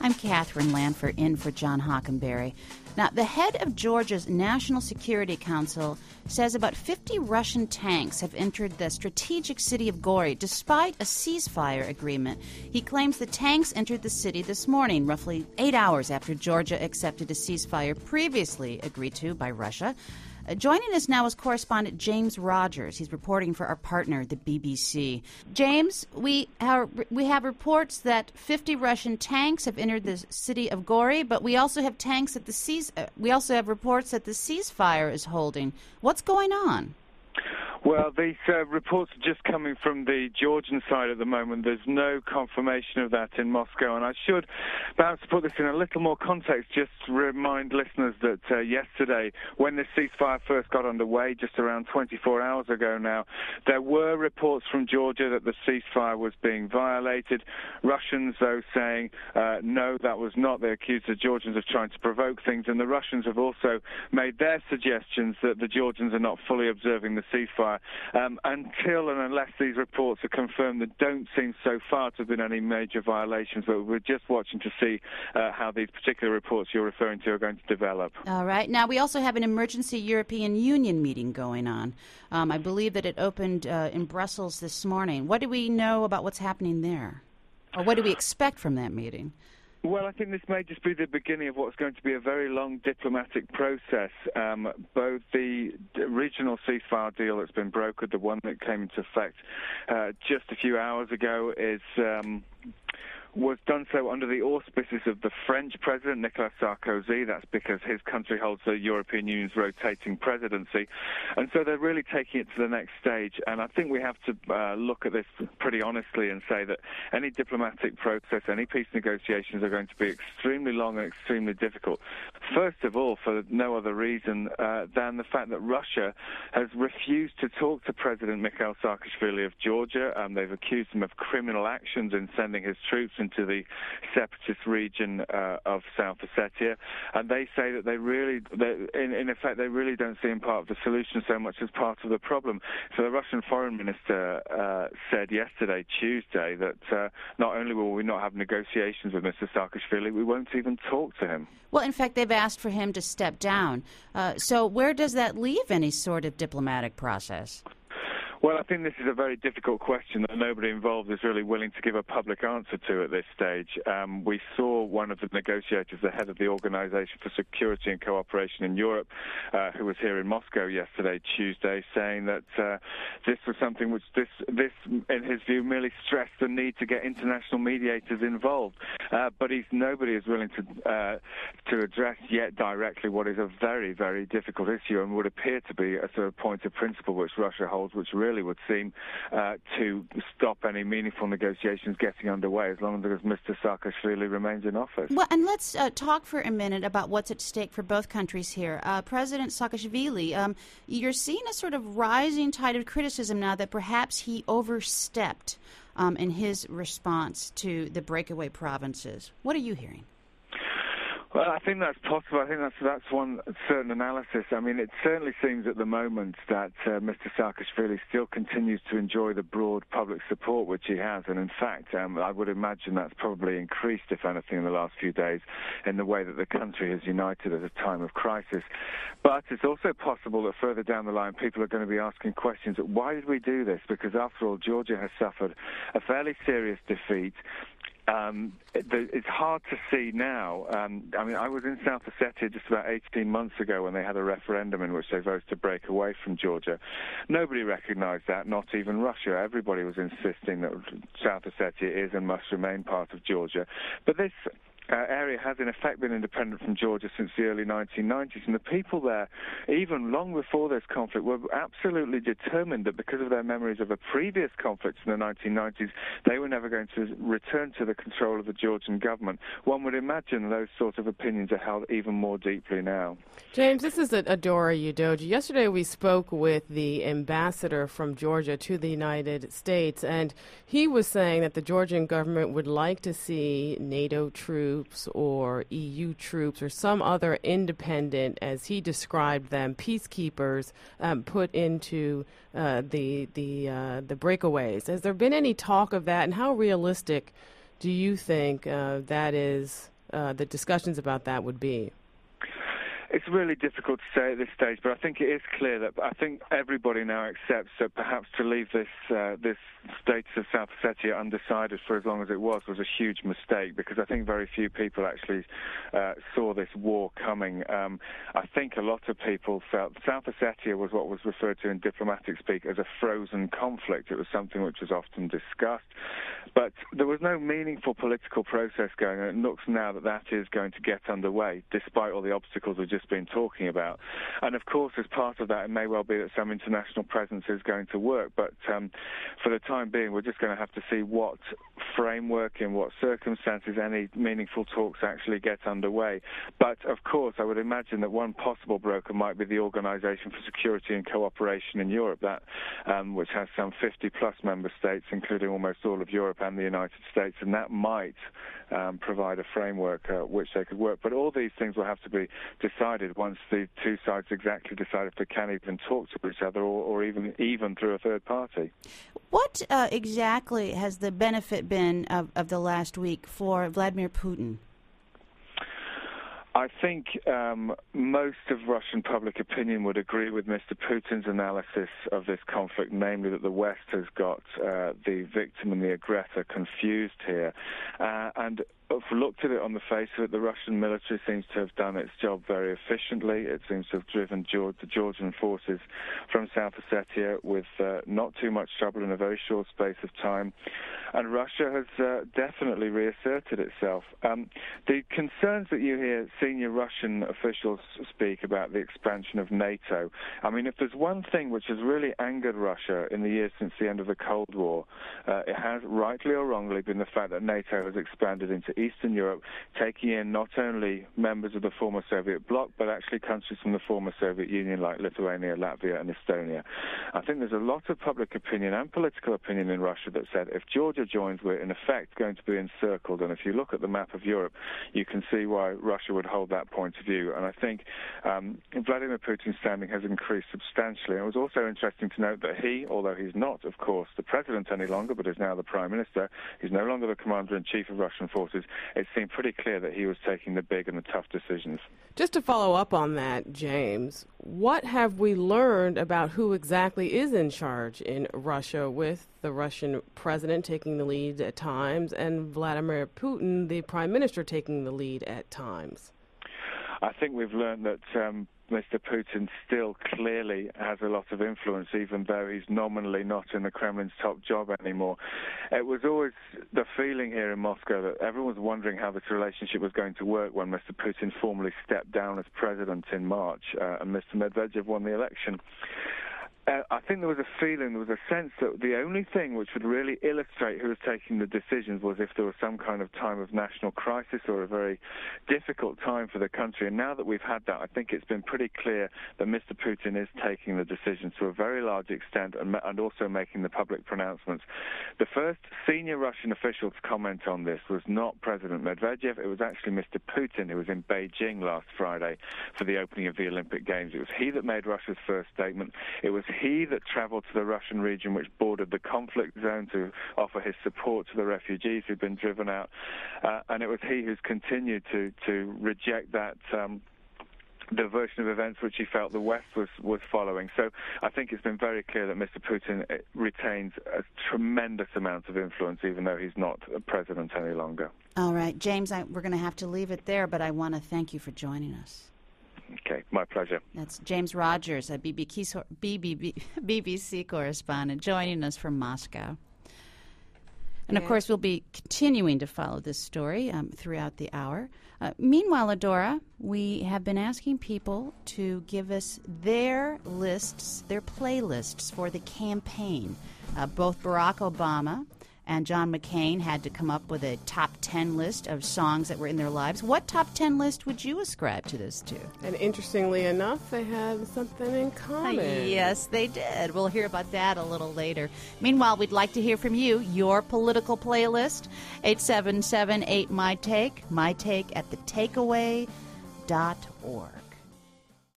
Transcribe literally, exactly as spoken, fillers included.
I'm Catherine Lanford, in for John Hockenberry. Now, the head of Georgia's National Security Council says about fifty Russian tanks have entered the strategic city of Gori despite a ceasefire agreement. He claims the tanks entered the city this morning, roughly eight hours after Georgia accepted a ceasefire previously agreed to by Russia. Uh, joining us now is correspondent James Rogers. He's reporting for our partner, the B B C. James, we are, we have reports that fifty Russian tanks have entered the city of Gori, but we also have tanks at the cease. Uh, we also have reports that the ceasefire is holding. What's going on? Well, these uh, reports are just coming from the Georgian side at the moment. There's no confirmation of that in Moscow. And I should perhaps put this in a little more context, just to remind listeners that uh, yesterday, when the ceasefire first got underway, just around twenty-four hours ago now, there were reports from Georgia that the ceasefire was being violated. Russians, though, saying, uh, no, that was not. They accused the Georgians of trying to provoke things. And the Russians have also made their suggestions that the Georgians are not fully observing the ceasefire. Um, until and unless these reports are confirmed, there don't seem so far to have been any major violations, but we're just watching to see uh, how these particular reports you're referring to are going to develop. All right. Now, we also have an emergency European Union meeting going on. Um, I believe that it opened uh, in Brussels this morning. What do we know about what's happening there? Or what do we expect from that meeting? Well, I think this may just be the beginning of what's going to be a very long diplomatic process. Um, both the regional ceasefire deal that's been brokered, the one that came into effect uh, just a few hours ago, is... Um, was done so under the auspices of the French president, Nicolas Sarkozy. That's because his country holds the European Union's rotating presidency. And so they're really taking it to the next stage. And I think we have to uh, look at this pretty honestly and say that any diplomatic process, any peace negotiations are going to be extremely long and extremely difficult. First of all, for no other reason uh, than the fact that Russia has refused to talk to President Mikhail Saakashvili of Georgia. Um, they've accused him of criminal actions in sending his troops into the separatist region uh, of South Ossetia, and they say that they really, they, in, in effect, they really don't see him part of the solution so much as part of the problem. So the Russian foreign minister uh, said yesterday, Tuesday, that uh, not only will we not have negotiations with Mister Saakashvili, we won't even talk to him. Well, in fact, they've asked for him to step down. Uh, so where does that leave any sort of diplomatic process? Well, I think this is a very difficult question that nobody involved is really willing to give a public answer to at this stage. Um, we saw one of the negotiators, the head of the Organization for Security and Cooperation in Europe, uh, who was here in Moscow yesterday, Tuesday, saying that uh, this was something which this, this, in his view, merely stressed the need to get international mediators involved. Uh, but he's, nobody is willing to uh, to address yet directly what is a very, very difficult issue and would appear to be a sort of point of principle which Russia holds, which really would seem uh, to stop any meaningful negotiations getting underway as long as Mister Saakashvili remains in office. Well, and let's uh, talk for a minute about what's at stake for both countries here. Uh, President Saakashvili, um, you're seeing a sort of rising tide of criticism now that perhaps he overstepped um, in his response to the breakaway provinces. What are you hearing? Well, I think that's possible. I think that's that's one certain analysis. I mean, it certainly seems at the moment that uh, Mister Saakashvili still continues to enjoy the broad public support which he has, and in fact, um, I would imagine that's probably increased, if anything, in the last few days, in the way that the country has united at a time of crisis. But it's also possible that further down the line, people are going to be asking questions: why did we do this? Because after all, Georgia has suffered a fairly serious defeat. Um, it, it's hard to see now. Um, I mean, I was in South Ossetia just about eighteen months ago when they had a referendum in which they voted to break away from Georgia. Nobody recognized that, not even Russia. Everybody was insisting that South Ossetia is and must remain part of Georgia. But this Uh, area has in effect been independent from Georgia since the early nineteen nineties, and the people there, even long before this conflict, were absolutely determined that because of their memories of a previous conflict in the nineteen nineties, they were never going to return to the control of the Georgian government. One would imagine those sorts of opinions are held even more deeply now. James, this is Adora Udoji. Yesterday we spoke with the ambassador from Georgia to the United States, and he was saying that the Georgian government would like to see NATO troops or E U troops or some other independent, as he described them, peacekeepers um, put into uh, the the uh, the breakaways. Has there been any talk of that, and how realistic do you think uh, that is uh, the discussions about that would be? It's really difficult to say at this stage, but I think it is clear that I think everybody now accepts that perhaps to leave this uh, this status of South Ossetia undecided for as long as it was was a huge mistake, because I think very few people actually uh, saw this war coming. Um, I think a lot of people felt South Ossetia was what was referred to in diplomatic speak as a frozen conflict. It was something which was often discussed, but there was no meaningful political process going on. It looks now that that is going to get underway, despite all the obstacles we've just been talking about. And of course, as part of that, it may well be that some international presence is going to work, but um, for the time being, we're just going to have to see what framework, in what circumstances any meaningful talks actually get underway. But of course, I would imagine that one possible broker might be the Organization for Security and Cooperation in Europe, that um, which has some fifty plus member states, including almost all of Europe and the United States, and that might um, provide a framework uh, which they could work. But all these things will have to be decided once the two sides exactly decide if they can even talk to each other, or, or even even through a third party. What uh, exactly has the benefit been of, of the last week for Vladimir Putin? I think um, most of Russian public opinion would agree with Mister Putin's analysis of this conflict, namely that the West has got uh, the victim and the aggressor confused here. Uh, and if we looked at it on the face of it, the Russian military seems to have done its job very efficiently. It seems to have driven George, the Georgian forces from South Ossetia with uh, not too much trouble in a very short space of time. And Russia has uh, definitely reasserted itself. Um, the concerns that you hear senior Russian officials speak about the expansion of NATO, I mean, if there's one thing which has really angered Russia in the years since the end of the Cold War, uh, it has, rightly or wrongly, been the fact that NATO has expanded into Eastern Europe, taking in not only members of the former Soviet bloc, but actually countries from the former Soviet Union like Lithuania, Latvia, and Estonia. I think there's a lot of public opinion and political opinion in Russia that said if Georgia joins, we're in effect going to be encircled. And if you look at the map of Europe, you can see why Russia would hold that point of view. And I think um, Vladimir Putin's standing has increased substantially. And it was also interesting to note that he, although he's not, of course, the president any longer, but is now the prime minister, he's no longer the commander-in-chief of Russian forces. It seemed pretty clear that he was taking the big and the tough decisions. Just to follow up on that, James, what have we learned about who exactly is in charge in Russia, with the Russian president taking the lead at times and Vladimir Putin, the prime minister, taking the lead at times? I think we've learned that um, Mister Putin still clearly has a lot of influence, even though he's nominally not in the Kremlin's top job anymore. It was always the feeling here in Moscow that everyone was wondering how this relationship was going to work when Mister Putin formally stepped down as president in March uh, and Mister Medvedev won the election. Uh, I think there was a feeling, there was a sense that the only thing which would really illustrate who was taking the decisions was if there was some kind of time of national crisis or a very difficult time for the country. And now that we've had that, I think it's been pretty clear that Mister Putin is taking the decisions to a very large extent and, and also making the public pronouncements. The first senior Russian official to comment on this was not President Medvedev. It was actually Mister Putin, who was in Beijing last Friday for the opening of the Olympic Games. It was he that made Russia's first statement. It was he that travelled to the Russian region which bordered the conflict zone to offer his support to the refugees who'd been driven out. Uh, and it was he who's continued to, to reject that um, the version of events which he felt the West was, was following. So I think it's been very clear that Mister Putin retains a tremendous amount of influence, even though he's not a president any longer. All right, James, I, we're going to have to leave it there, but I want to thank you for joining us. Okay, my pleasure. That's James Rogers, a B B C correspondent, joining us from Moscow. And, of course, we'll be continuing to follow this story um, throughout the hour. Uh, meanwhile, Adora, we have been asking people to give us their lists, their playlists for the campaign. Uh, both Barack Obama and John McCain had to come up with a top ten list of songs that were in their lives. What top ten list would you ascribe to this to? And interestingly enough, they had something in common. Yes, they did. We'll hear about that a little later. Meanwhile, we'd like to hear from you, your political playlist, eight seven seven eight, M Y Take, My Take at the takeaway dot org.